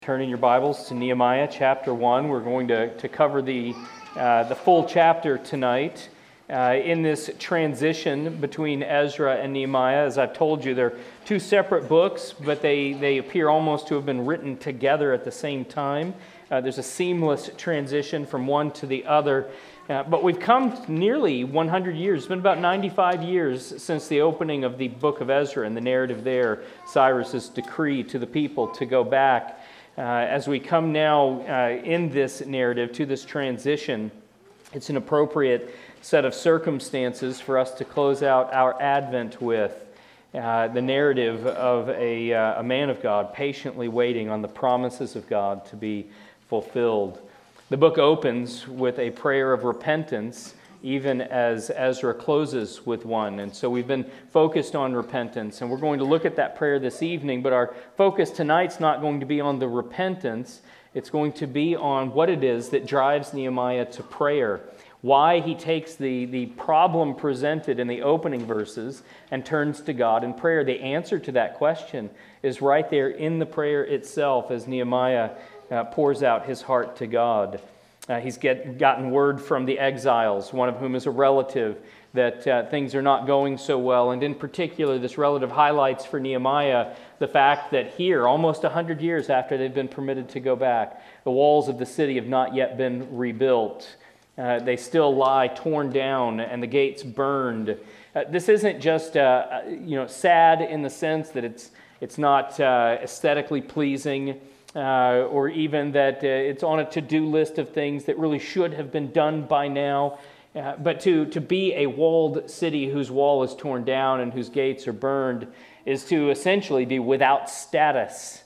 Turn in your Bibles to Nehemiah chapter 1. We're going to cover the full chapter tonight. In this transition between Ezra and Nehemiah, as I've told you, they're two separate books, but they appear almost to have been written together at the same time. There's a seamless transition from one to the other. But we've come nearly 100 years. It's been about 95 years since the opening of the book of Ezra and the narrative there, Cyrus's decree to the people to go back. As we come now in this narrative to this transition, it's an appropriate set of circumstances for us to close out our Advent with the narrative of a man of God patiently waiting on the promises of God to be fulfilled. The book opens with a prayer of repentance, even as Ezra closes with one. And so we've been focused on repentance, and we're going to look at that prayer this evening, but our focus tonight's not going to be on the repentance. It's going to be on what it is that drives Nehemiah to prayer, why he takes the problem presented in the opening verses and turns to God in prayer. The answer to that question is right there in the prayer itself as Nehemiah pours out his heart to God. He's gotten word from the exiles, one of whom is a relative, that things are not going so well. And in particular, this relative highlights for Nehemiah the fact that here, almost 100 years after they've been permitted to go back, the walls of the city have not yet been rebuilt. They still lie torn down and the gates burned. This isn't just sad in the sense that it's not aesthetically pleasing, or even that it's on a to-do list of things that really should have been done by now. But to be a walled city whose wall is torn down and whose gates are burned is to essentially be without status.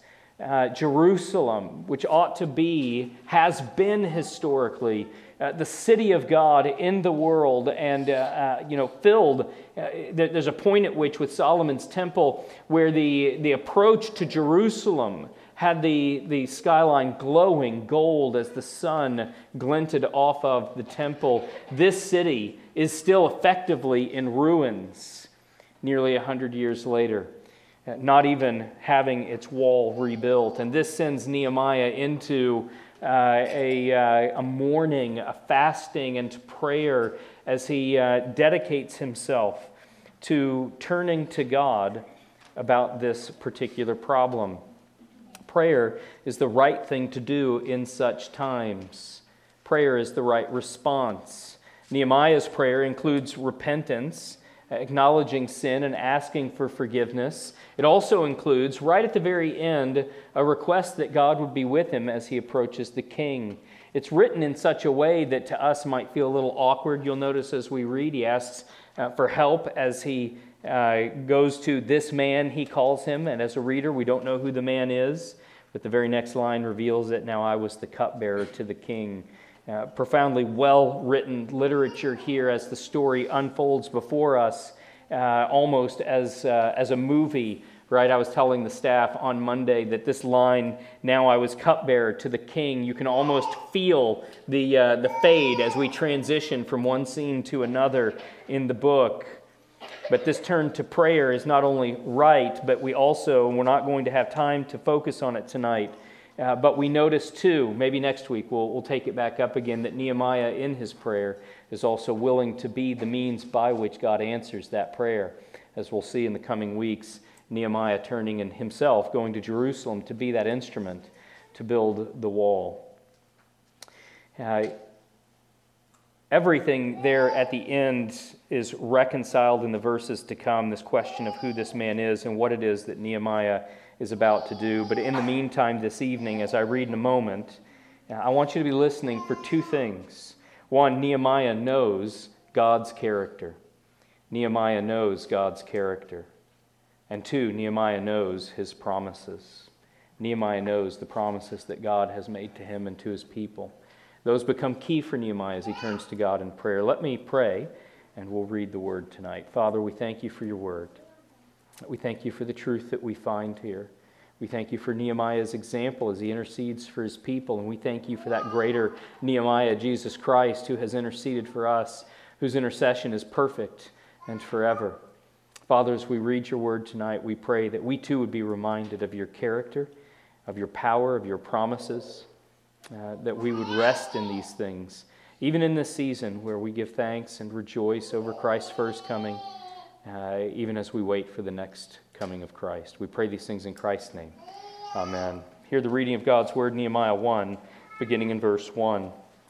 Jerusalem, which ought to be, has been historically the city of God in the world and filled. There's a point at which with Solomon's temple where the approach to Jerusalem had the skyline glowing gold as the sun glinted off of the temple. This city is still effectively in ruins nearly 100 years later, not even having its wall rebuilt. And this sends Nehemiah into a mourning, a fasting, and prayer as he dedicates himself to turning to God about this particular problem. Prayer is the right thing to do in such times. Prayer is the right response. Nehemiah's prayer includes repentance, acknowledging sin and asking for forgiveness. It also includes, right at the very end, a request that God would be with him as he approaches the king. It's written in such a way that to us might feel a little awkward. You'll notice as we read, he asks for help as he goes to this man, he calls him, and as a reader, we don't know who the man is, but the very next line reveals that now I was the cupbearer to the king. Profoundly well-written literature here as the story unfolds before us, almost as a movie, right? I was telling the staff on Monday that this line, now I was cupbearer to the king, you can almost feel the fade as we transition from one scene to another in the book. But this turn to prayer is not only right, but we're not going to have time to focus on it tonight. But we notice too, maybe next week we'll take it back up again, that Nehemiah in his prayer is also willing to be the means by which God answers that prayer. As we'll see in the coming weeks, Nehemiah turning in himself, going to Jerusalem to be that instrument to build the wall. Everything there at the end is reconciled in the verses to come, this question of who this man is and what it is that Nehemiah is about to do. But in the meantime, this evening, as I read in a moment, I want you to be listening for two things. One, Nehemiah knows God's character. Nehemiah knows God's character. And two, Nehemiah knows his promises. Nehemiah knows the promises that God has made to him and to his people. Those become key for Nehemiah as he turns to God in prayer. Let me pray, and we'll read the word tonight. Father, we thank you for your word. We thank you for the truth that we find here. We thank you for Nehemiah's example as he intercedes for his people, and we thank you for that greater Nehemiah, Jesus Christ, who has interceded for us, whose intercession is perfect and forever. Father, as we read your word tonight, we pray that we too would be reminded of your character, of your power, of your promises, that we would rest in these things, even in this season where we give thanks and rejoice over Christ's first coming, even as we wait for the next coming of Christ. We pray these things in Christ's name. Amen. Hear the reading of God's Word, Nehemiah 1, beginning in verse 1.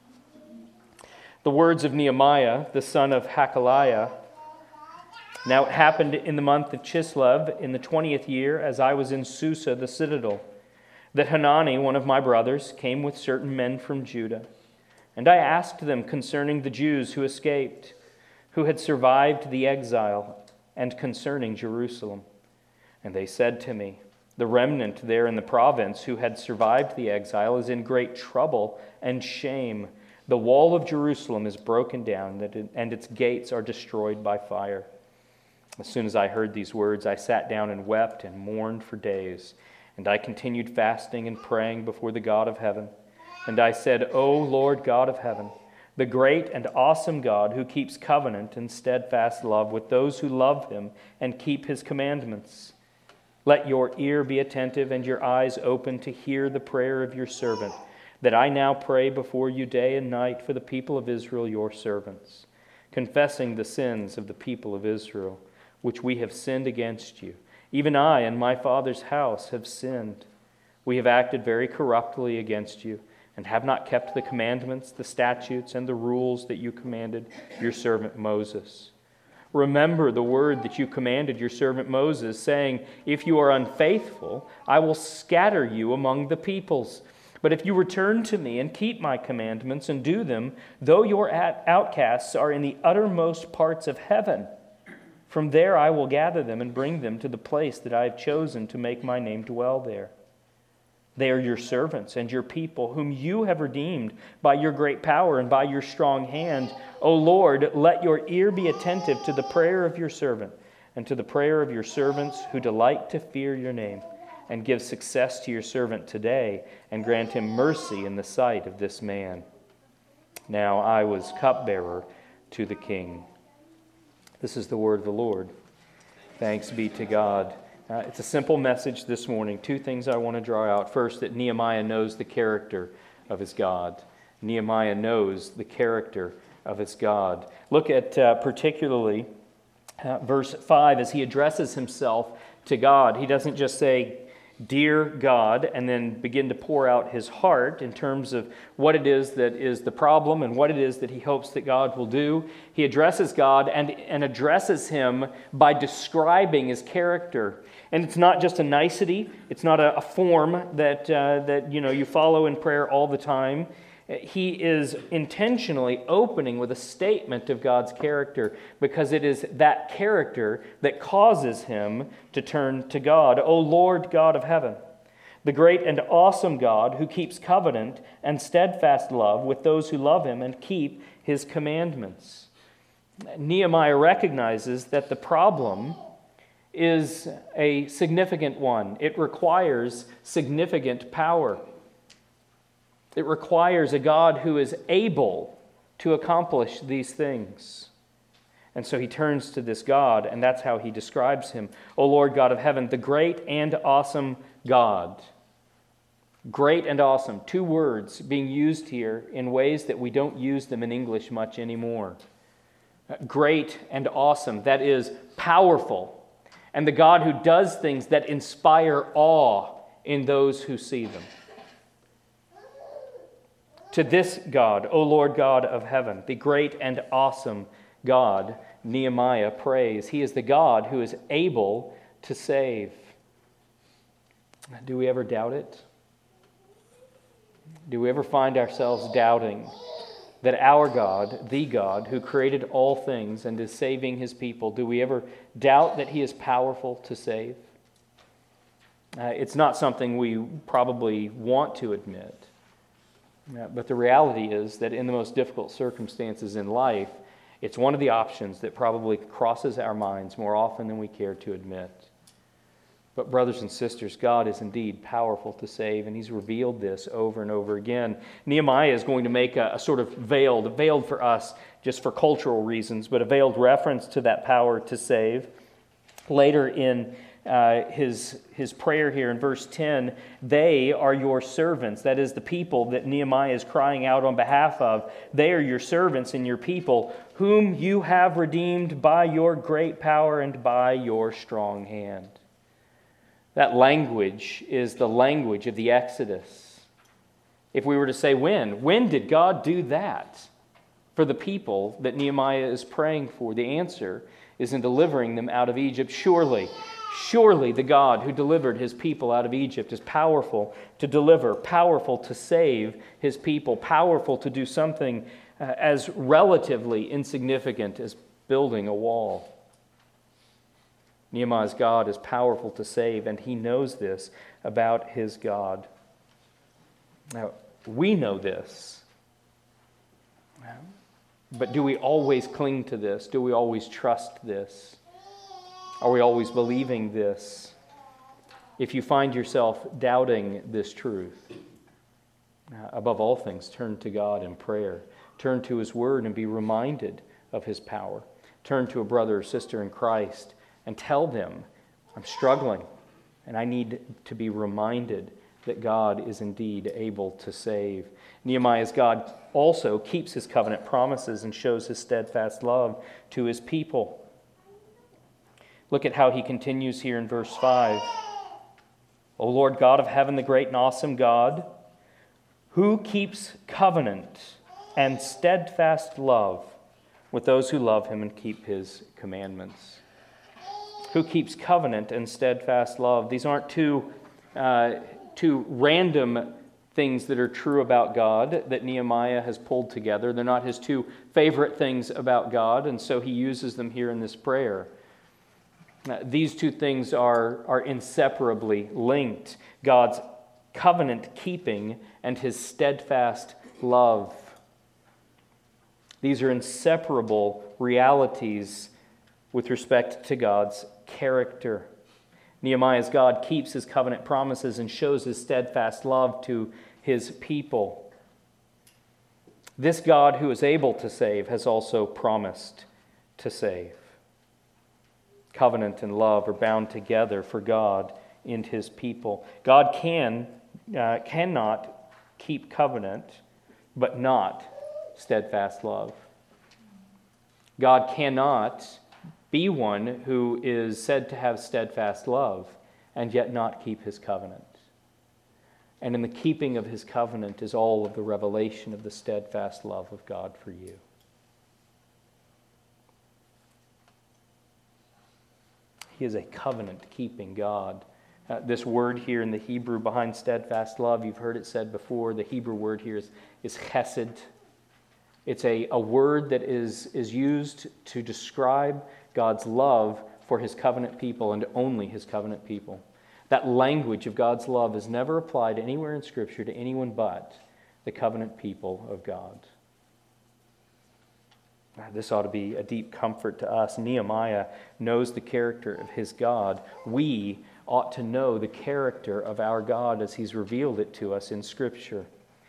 The words of Nehemiah, the son of Hakaliah. Now it happened in the month of Chislev, in the 20th year, as I was in Susa, the citadel, that Hanani, one of my brothers, came with certain men from Judah. And I asked them concerning the Jews who escaped, who had survived the exile, and concerning Jerusalem. And they said to me, the remnant there in the province who had survived the exile is in great trouble and shame. The wall of Jerusalem is broken down, and its gates are destroyed by fire. As soon as I heard these words, I sat down and wept and mourned for days. And I continued fasting and praying before the God of heaven. And I said, O Lord God of heaven, the great and awesome God who keeps covenant and steadfast love with those who love him and keep his commandments, let your ear be attentive and your eyes open to hear the prayer of your servant, that I now pray before you day and night for the people of Israel, your servants, confessing the sins of the people of Israel, which we have sinned against you. Even I and my father's house have sinned. We have acted very corruptly against you, and have not kept the commandments, the statutes, and the rules that you commanded your servant Moses. Remember the word that you commanded your servant Moses, saying, if you are unfaithful, I will scatter you among the peoples. But if you return to me and keep my commandments and do them, though your outcasts are in the uttermost parts of heaven, from there I will gather them and bring them to the place that I have chosen to make my name dwell there. They are your servants and your people, whom you have redeemed by your great power and by your strong hand. O Lord, let your ear be attentive to the prayer of your servant and to the prayer of your servants who delight to fear your name, and give success to your servant today, and grant him mercy in the sight of this man. Now I was cupbearer to the king. This is the word of the Lord. Thanks be to God. It's a simple message this morning. Two things I want to draw out. First, that Nehemiah knows the character of his God. Nehemiah knows the character of his God. Look at particularly verse 5 as he addresses himself to God. He doesn't just say, Dear God, and then begin to pour out his heart in terms of what it is that is the problem and what it is that he hopes that God will do. He addresses God and addresses him by describing his character. And it's not just a nicety. It's not a form that you follow in prayer all the time. He is intentionally opening with a statement of God's character, because it is that character that causes him to turn to God. O Lord God of heaven, the great and awesome God who keeps covenant and steadfast love with those who love him and keep his commandments. Nehemiah recognizes that the problem is a significant one. It requires significant power. It requires a God who is able to accomplish these things. And so he turns to this God, and that's how he describes him. O Lord God of heaven, the great and awesome God. Great and awesome. Two words being used here in ways that we don't use them in English much anymore. Great and awesome. That is powerful. And the God who does things that inspire awe in those who see them. To this God, O Lord God of heaven, the great and awesome God, Nehemiah prays. He is the God who is able to save. Do we ever doubt it? Do we ever find ourselves doubting that our God, the God who created all things and is saving his people, do we ever doubt that he is powerful to save? It's not something we probably want to admit. But the reality is that in the most difficult circumstances in life, it's one of the options that probably crosses our minds more often than we care to admit. But brothers and sisters, God is indeed powerful to save, and he's revealed this over and over again. Nehemiah is going to make a sort of veiled for us just for cultural reasons, but a veiled reference to that power to save. Later in his prayer here in verse 10, they are your servants. That is the people that Nehemiah is crying out on behalf of. They are your servants and your people, whom you have redeemed by your great power and by your strong hand. That language is the language of the Exodus. If we were to say when did God do that for the people that Nehemiah is praying for? The answer is in delivering them out of Egypt. Surely the God who delivered his people out of Egypt is powerful to deliver, powerful to save his people, powerful to do something as relatively insignificant as building a wall. Nehemiah's God is powerful to save, and he knows this about his God. Now, we know this. But do we always cling to this? Do we always trust this? Are we always believing this? If you find yourself doubting this truth, above all things, turn to God in prayer. Turn to His Word and be reminded of His power. Turn to a brother or sister in Christ and tell them, I'm struggling and I need to be reminded that God is indeed able to save. Nehemiah's God also keeps His covenant promises and shows His steadfast love to His people. Look at how he continues here in verse 5. O Lord God of heaven, the great and awesome God, who keeps covenant and steadfast love with those who love Him and keep His commandments. Who keeps covenant and steadfast love. These aren't two random things that are true about God that Nehemiah has pulled together. They're not his two favorite things about God, and so he uses them here in this prayer. These two things are inseparably linked. God's covenant keeping and His steadfast love. These are inseparable realities with respect to God's character. Nehemiah's God keeps His covenant promises and shows His steadfast love to His people. This God who is able to save has also promised to save. Covenant and love are bound together for God and His people. God cannot keep covenant, but not steadfast love. God cannot be one who is said to have steadfast love and yet not keep His covenant. And in the keeping of His covenant is all of the revelation of the steadfast love of God for you. He is a covenant-keeping God. This word here in the Hebrew behind steadfast love, you've heard it said before, the Hebrew word here is chesed. It's a word that is used to describe God's love for His covenant people and only His covenant people. That language of God's love is never applied anywhere in Scripture to anyone but the covenant people of God. This ought to be a deep comfort to us. Nehemiah knows the character of his God. We ought to know the character of our God as He's revealed it to us in Scripture.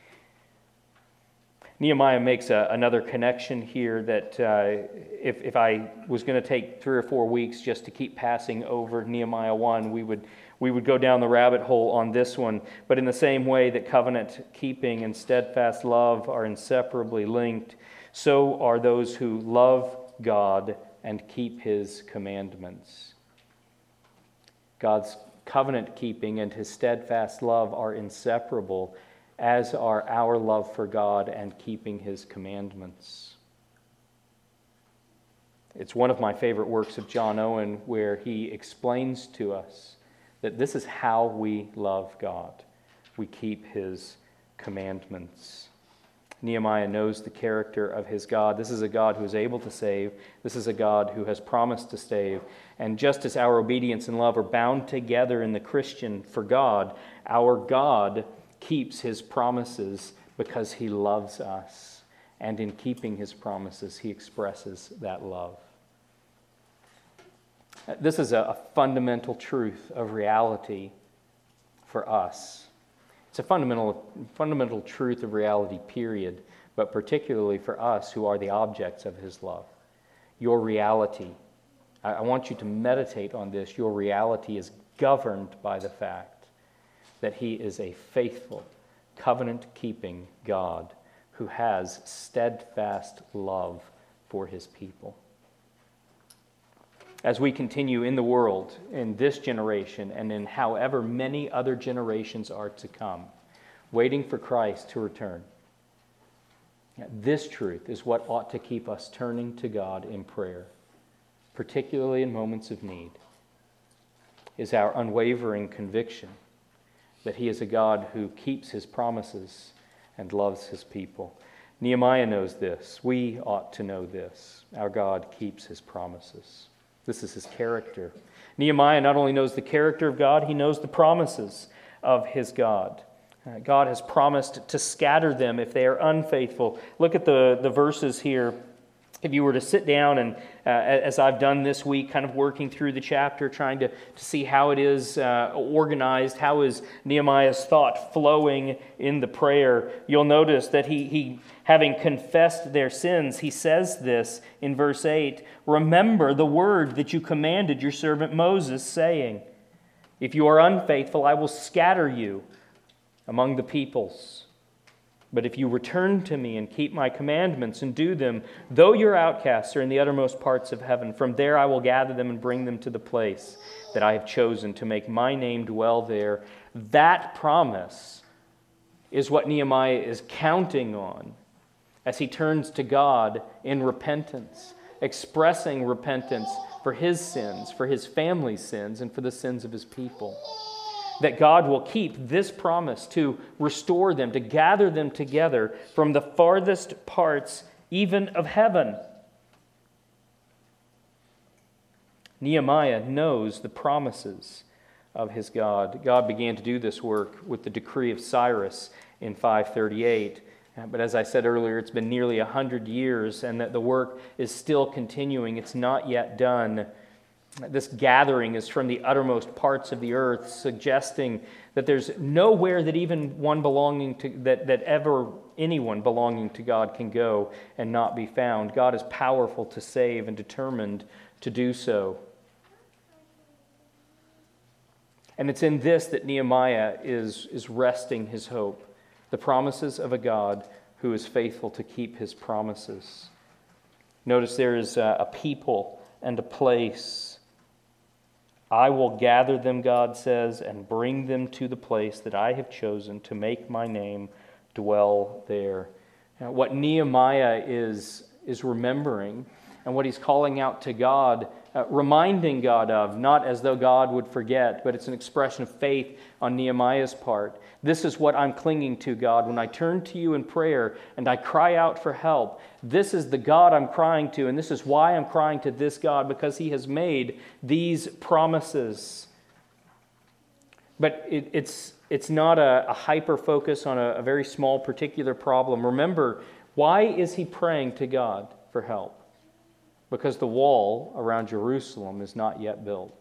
Nehemiah makes another connection here that if I was going to take 3 or 4 weeks just to keep passing over Nehemiah 1, we would go down the rabbit hole on this one. But in the same way that covenant keeping and steadfast love are inseparably linked, so are those who love God and keep His commandments. God's covenant keeping and His steadfast love are inseparable, as are our love for God and keeping His commandments. It's one of my favorite works of John Owen where he explains to us that this is how we love God. We keep His commandments. Nehemiah knows the character of his God. This is a God who is able to save. This is a God who has promised to save. And just as our obedience and love are bound together in the Christian for God, our God keeps His promises because He loves us. And in keeping His promises, He expresses that love. This is a fundamental truth of reality for us. It's a fundamental truth of reality, period, but particularly for us who are the objects of His love. Your reality, I want you to meditate on this. Your reality is governed by the fact that he is a faithful, covenant-keeping God who has steadfast love for his people. As we continue in the world, in this generation, and in however many other generations are to come, waiting for Christ to return, this truth is what ought to keep us turning to God in prayer, particularly in moments of need, is our unwavering conviction that he is a God who keeps his promises and loves his people. Nehemiah knows this. We ought to know this. Our God keeps his promises. This is his character. Nehemiah not only knows the character of God, he knows the promises of his God. God has promised to scatter them if they are unfaithful. Look at the verses here. If you were to sit down and, as I've done this week, kind of working through the chapter, trying to see how it is organized, how is Nehemiah's thought flowing in the prayer, you'll notice that he having confessed their sins, he says this in verse 8, "Remember the word that you commanded your servant Moses, saying, 'If you are unfaithful, I will scatter you among the peoples. But if you return to me and keep my commandments and do them, though your outcasts are in the uttermost parts of heaven, from there I will gather them and bring them to the place that I have chosen to make my name dwell there.'" That promise is what Nehemiah is counting on as he turns to God in repentance, expressing repentance for his sins, for his family's sins, and for the sins of his people. That God will keep this promise to restore them, to gather them together from the farthest parts even of heaven. Nehemiah knows the promises of his God. God began to do this work with the decree of Cyrus in 538. But as I said earlier, it's been nearly 100 years, and that the work is still continuing. It's not yet done. This gathering is from the uttermost parts of the earth, suggesting that there's nowhere that even one belonging to that ever anyone belonging to God can go and not be found. God is powerful to save and determined to do so. And it's in this that Nehemiah is resting his hope. The promises of a God who is faithful to keep his promises. Notice there is a people and a place. "I will gather them," God says, "and bring them to the place that I have chosen to make my name dwell there." Now, what Nehemiah is remembering and what he's calling out to God, reminding God of, not as though God would forget, but it's an expression of faith on Nehemiah's part. This is what I'm clinging to, God. When I turn to you in prayer and I cry out for help, this is the God I'm crying to, and this is why I'm crying to this God, because he has made these promises. But it's not a hyper-focus on a very small particular problem. Remember, why is he praying to God for help? Because the wall around Jerusalem is not yet built.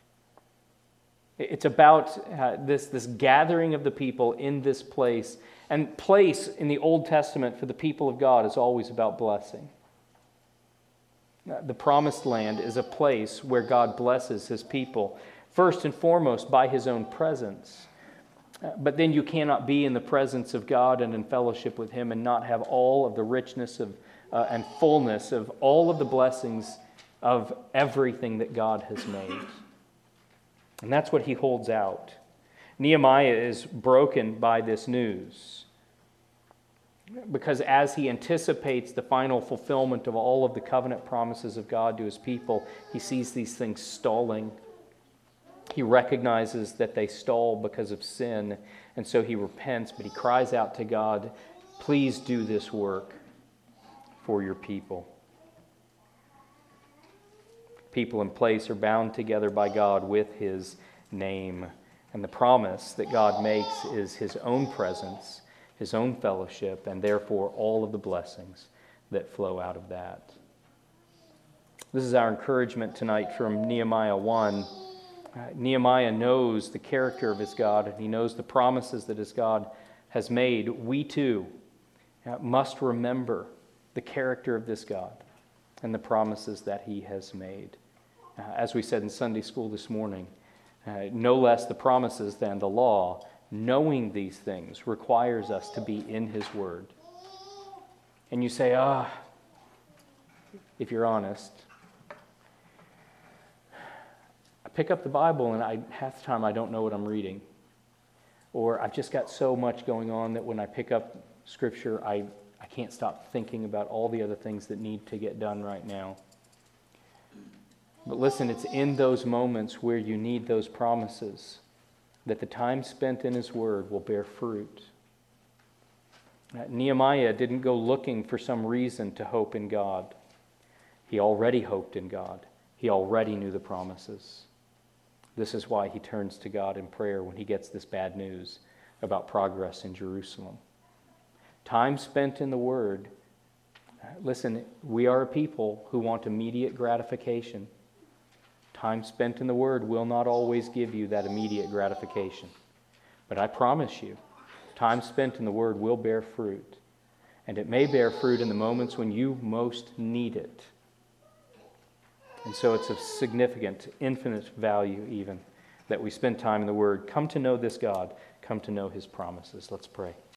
It's about this gathering of the people in this place. And place in the Old Testament for the people of God is always about blessing. The promised land is a place where God blesses his people, first and foremost by his own presence. But then you cannot be in the presence of God and in fellowship with him and not have all of the richness of and fullness of all of the blessings of everything that God has made. And that's what he holds out. Nehemiah is broken by this news because as he anticipates the final fulfillment of all of the covenant promises of God to his people, he sees these things stalling. He recognizes that they stall because of sin, and so he repents, but he cries out to God, "Please do this work for your people." People and place are bound together by God with his name. And the promise that God makes is his own presence, his own fellowship, and therefore all of the blessings that flow out of that. This is our encouragement tonight from Nehemiah 1. Nehemiah knows the character of his God, and he knows the promises that his God has made. We too must remember the character of this God and the promises that he has made. as we said in Sunday school this morning, no less the promises than the law, knowing these things requires us to be in His Word. And you say, if you're honest, I pick up the Bible and half the time I don't know what I'm reading. Or I've just got so much going on that when I pick up Scripture, I can't stop thinking about all the other things that need to get done right now. But listen, it's in those moments where you need those promises that the time spent in His Word will bear fruit. Nehemiah didn't go looking for some reason to hope in God. He already hoped in God. He already knew the promises. This is why he turns to God in prayer when he gets this bad news about progress in Jerusalem. Time spent in the Word. Listen, we are a people who want immediate gratification. Time spent in the Word will not always give you that immediate gratification. But I promise you, time spent in the Word will bear fruit. And it may bear fruit in the moments when you most need it. And so it's of significant, infinite value even that we spend time in the Word. Come to know this God. Come to know His promises. Let's pray.